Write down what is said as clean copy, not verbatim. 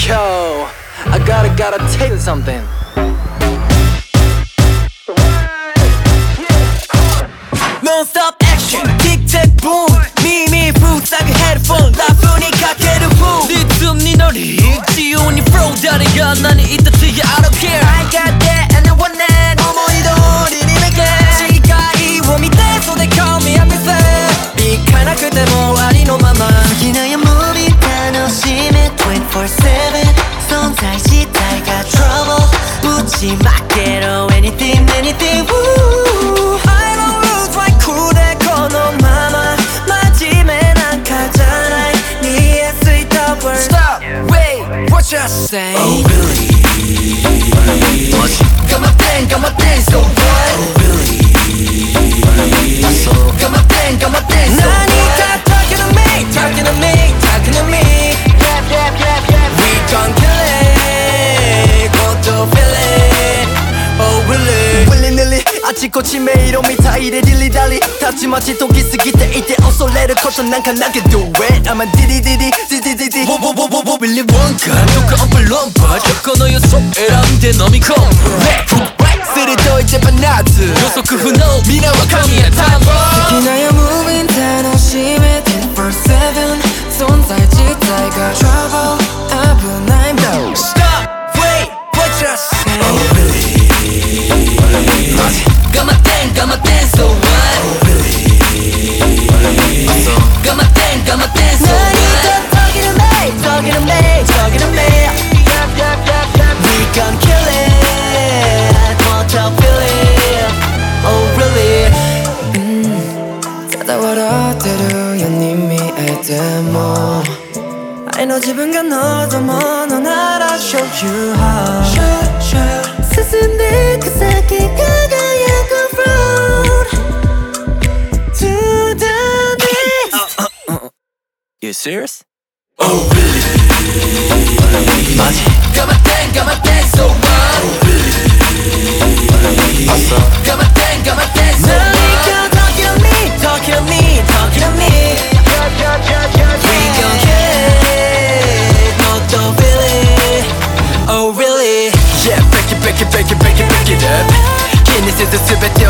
Yo, I gotta tell you something. Non-stop action, tic-tac boom. 미미 부탁해 헤드폰 나쁜이 가게를 boom. 리듬 니 노리 지운이 flow 다르가 나는 이따 뒤에 I don't care. I got that and I want that. 어머니도 우리님에게 지가 이몸이 돼 so they call me I'm missing. 미카나 그대 뭐 아니 no mama. 나의 몸이 다 심해 24/7 손살지 다이가 trouble 묻지 마 get on anything anything woo. I know rules like 쿠데코 너 mama 마지막에 난 가잖아 네 sweet double. Stop, wait, what you say? Oh really? Got my thing, so what? Oh really? Got my thing, so what? 나니까 talking to me, talking to me, talking to me. We gon' kill it, go to feel it. Oh really? willy-nilly 아직 꽃이 매일 오미 다 이래 딜리달리 닿지 마치 독이 쓰기 때 이때 also let it 커져 난 강하게 do it I'm a 디디디디 디디디디 What really want 가 누가 언플럼바 겪어 너의 속에란데 놈이 컴플렉 쓰리도 이제 반나트 요소 그 후노 미나와 카미야 타버 특히 나의 moving 단어 심해 24/7 손살지 다이가 trouble 아픈 I'm no Stop, wait, what you say? Oh really? Got my thing, so what? Oh really? Got my thing, so what? Talking to me, talking to me, talking to me. We gon' kill it, I want to feel it. Oh really? 찾아와라 때려 연님이 애대모 I know 지금과 너도 넌 알아 show you how 스승들 그 새끼 가가야 go road to the beat. You serious? Oh really? 맞지? Got my thing, so what? Oh really? Got my thing, so what? 나니까 talking to me, talking to me, talking to me. We gon' kill it, 너도 feel it. Oh really? Yeah, break it up. 기니스도全て